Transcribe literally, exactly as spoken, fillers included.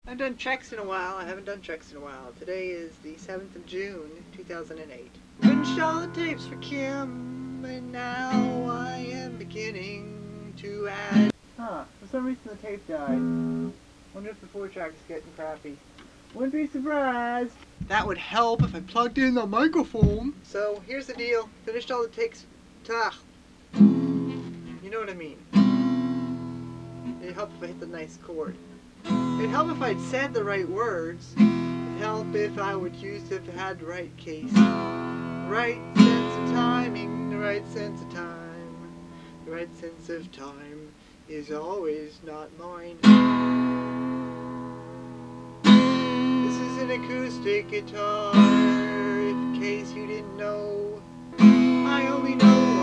I haven't done checks in a while. I haven't done checks in a while. Today is the seventh of June, two thousand eight. Finished all the tapes for Kim, and now I am beginning to add. Huh, for some reason the tape died. Wonder if the four track is getting crappy. Wouldn't be surprised. That would help if I plugged in the microphone. So here's the deal. Finished all the takes. Tah. You know what I mean. It'd help if I hit the nice chord. It'd help if I'd said the right words. It'd help if I would use if it had the right case. Right sense of timing, the right sense of time. The right sense of time is always not mine. This is an acoustic guitar, in case you didn't know. I only know